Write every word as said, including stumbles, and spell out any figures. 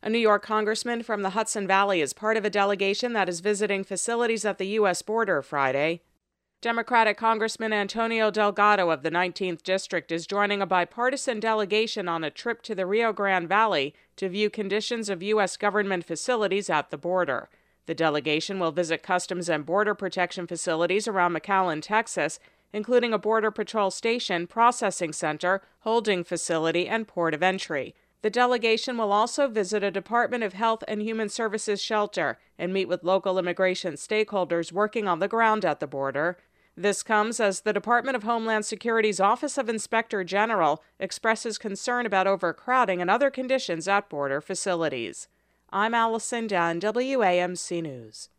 A New York congressman from the Hudson Valley is part of a delegation that is visiting facilities at the U S border Friday. Democratic Congressman Antonio Delgado of the nineteenth District is joining a bipartisan delegation on a trip to the Rio Grande Valley to view conditions of U S government facilities at the border. The delegation will visit Customs and Border Protection facilities around McAllen, Texas, including a Border Patrol station, processing center, holding facility, and port of entry. The delegation will also visit a Department of Health and Human Services shelter and meet with local immigration stakeholders working on the ground at the border. This comes as the Department of Homeland Security's Office of Inspector General expresses concern about overcrowding and other conditions at border facilities. I'm Allison Dunn, W A M C News.